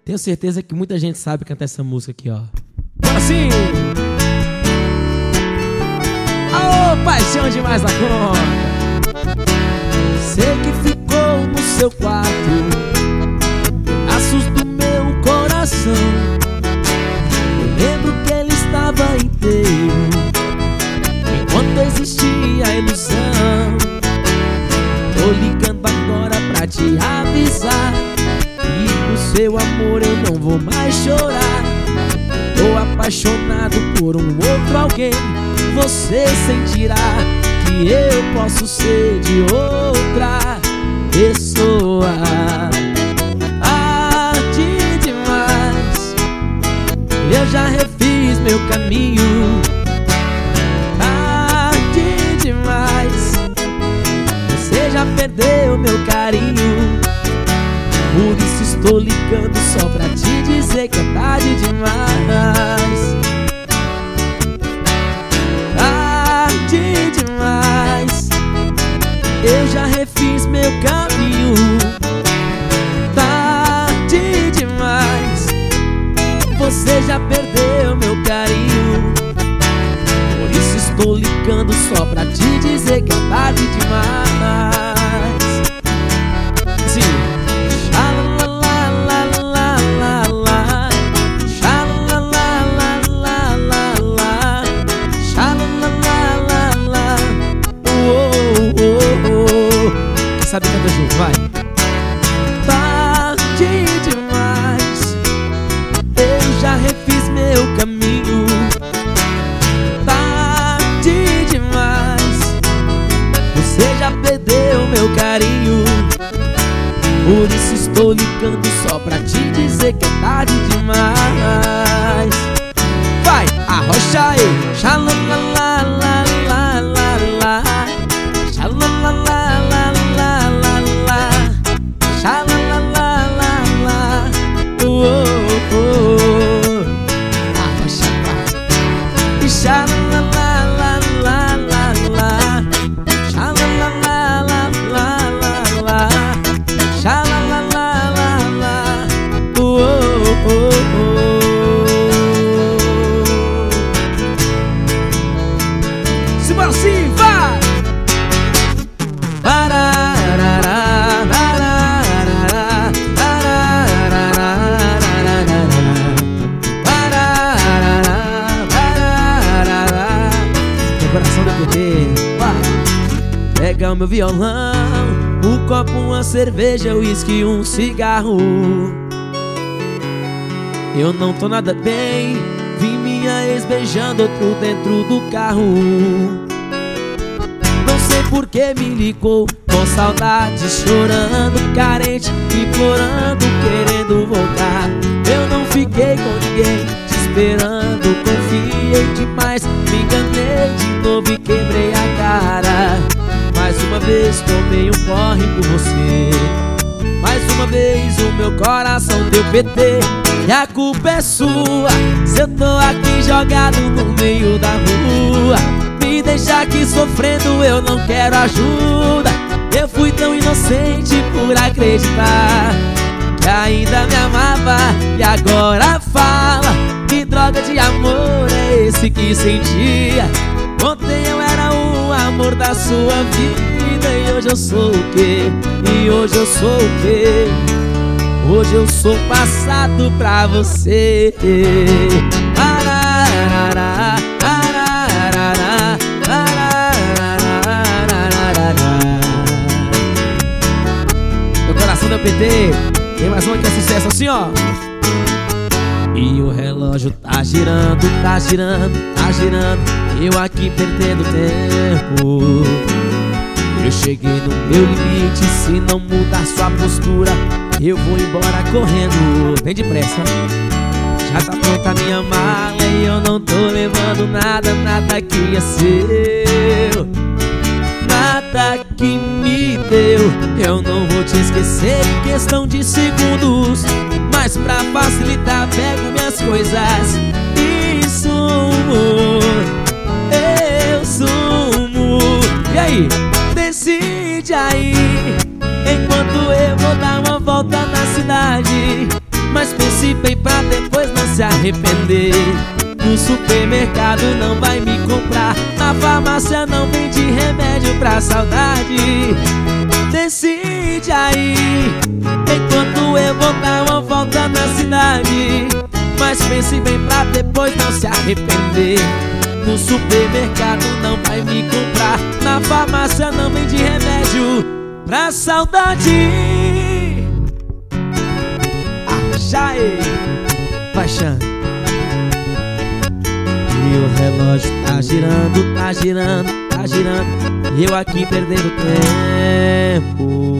Tenho certeza que muita gente sabe cantar essa música aqui, ó. Assim! Aô, paixão demais da conta! Sei que ficou no seu quarto, pedaços do meu coração. Eu lembro que ele estava inteiro enquanto existia a ilusão. Tô ligando agora pra te avisar que no seu amor eu não vou mais chorar. Tô apaixonado por um outro alguém. Você sentirá que eu posso ser de outra pessoa. Tarde demais, eu já refiz meu caminho. Tarde demais, você já perdeu meu carinho. Por isso estou ligando só pra te dizer que é tarde demais. Tarde demais, eu já refiz meu caminho. Tarde demais, você já perdeu meu carinho. Por isso estou ligando só pra te dizer que é tarde demais. Sabe cantar junto, vai. Tarde demais, eu já refiz meu caminho. Tarde demais, você já perdeu meu carinho. Por isso estou ligando só pra te dizer que é tarde demais. Vai, arrocha aí. Xalalalala, xalalalala. Simbora sim, vai! Coração do PT, vai! Pega o meu violão, um copo, uma cerveja, uísque, um cigarro. Eu não tô nada bem, vi minha ex beijando outro dentro do carro. Não sei por que me ligou, com saudade, chorando, carente, implorando, querendo voltar. Eu não fiquei com ninguém, te esperando, confiei demais, me enganei de novo e quebrei a cara. Mais uma vez tomei um porre por você. Mais uma vez o meu coração deu PT. E a culpa é sua, se eu tô aqui jogado no meio da rua. Me deixa aqui sofrendo, eu não quero ajuda. Eu fui tão inocente por acreditar que ainda me amava. E agora fala, que droga de amor é esse que sentia? Ontem eu era o amor da sua vida, e hoje eu sou o quê? E hoje eu sou o quê? Hoje eu sou passado pra você. Arararara, arararara, arararara. Meu coração da PT. Tem mais uma que é sucesso assim, ó. E o relógio tá girando, tá girando, tá girando. Eu aqui perdendo tempo. Eu cheguei no meu limite, se não mudar sua postura, eu vou embora correndo, bem depressa. Já tá pronta a minha mala e eu não tô levando nada, nada que é seu, nada que me deu. Eu não vou te esquecer em questão de segundos, mas pra facilitar pego minhas coisas e sumo. Eu sumo. E aí? Decide aí, enquanto eu vou dar uma volta na cidade. Mas pense pense bem pra depois não se arrepender. No supermercado não vai me comprar, na farmácia não vende remédio pra saudade. Decide aí, enquanto eu vou dar uma volta na cidade. Mas pense bem pra depois não se arrepender. No supermercado não vai me comprar, na farmácia não vende remédio pra saudade. Jaê, baixando. E o relógio tá girando, tá girando, tá girando. Eu aqui perdendo tempo.